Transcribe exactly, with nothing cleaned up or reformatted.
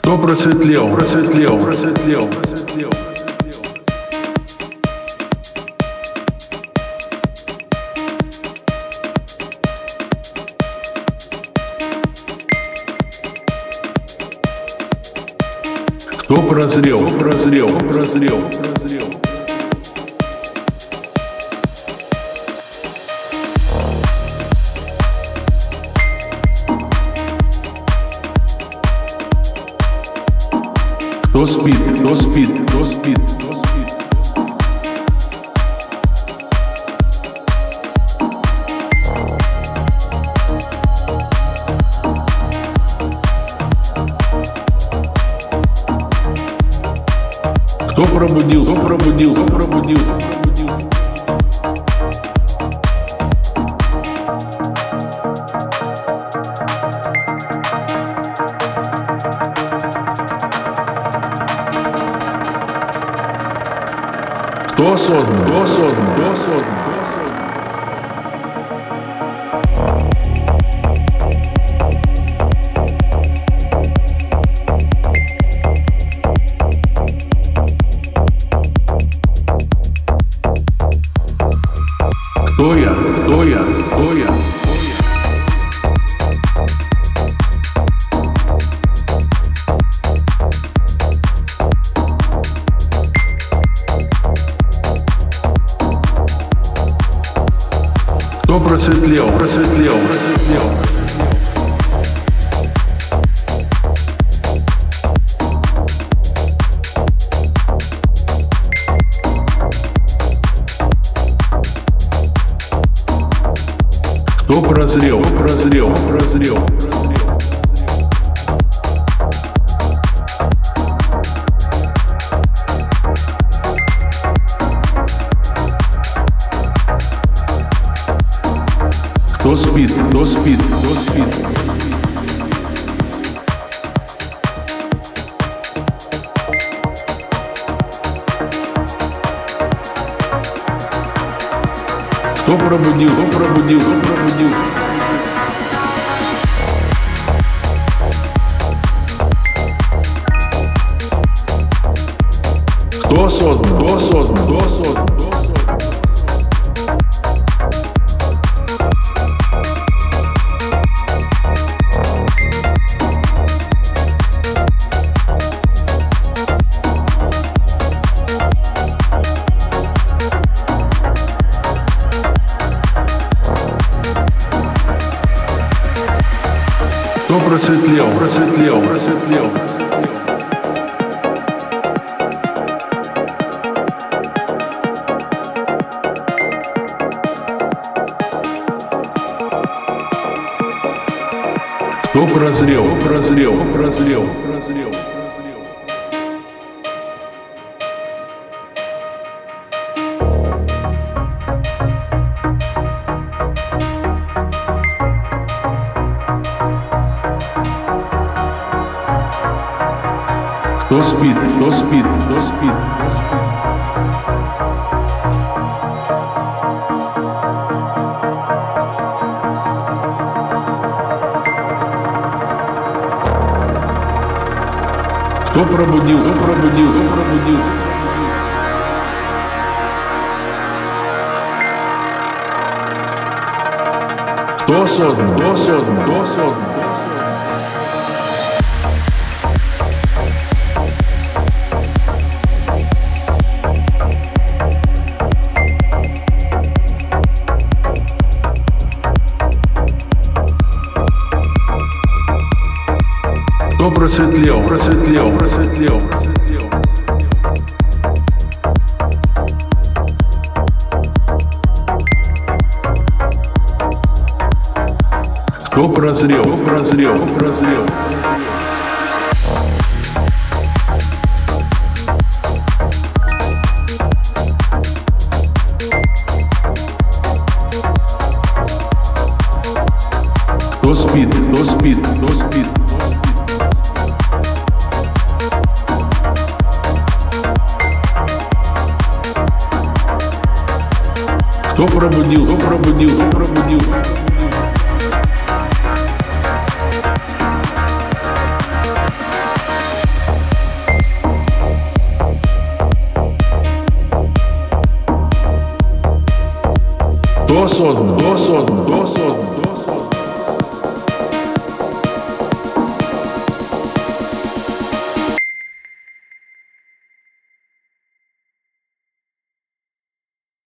Кто просветлел, просветлел, просветлел, просветлел. Кто прозрел, кто прозрел, кто прозрел, прозрел. Кто спит, кто спит, кто спит, кто спит. Кто пробудился, кто пробудился, кто пробудился, пробудился. Кто создан, кто создан, кто создан, кто я, кто я, кто я? Кто просветлел, просветлел, просветлел. Кто прозрел, кто прозрел, кто прозрел, прозрел. Кто спит, кто спит, кто спит. Кто пробудил, кто пробудил, кто пробудил. Кто создан, кто создан, кто создан, кто создан. Кто просветлел, просветлел, просветлел. Кто прозрел, кто прозрел, кто прозрел, прозрел. Кто спит, кто спит, кто спит, кто спит. Кто пробудил, кто пробудил, кто пробудил. Кто создан, кто создан, кто создан. Кто просветлел, просветлел, просветлел, просветлел. Кто прозрел, кто прозрел, кто прозрел. Кто спит, кто спит, кто спит. Кто пробудил, кто пробудил, кто пробудил. Кто осознан? Кто осознан? Кто осознан?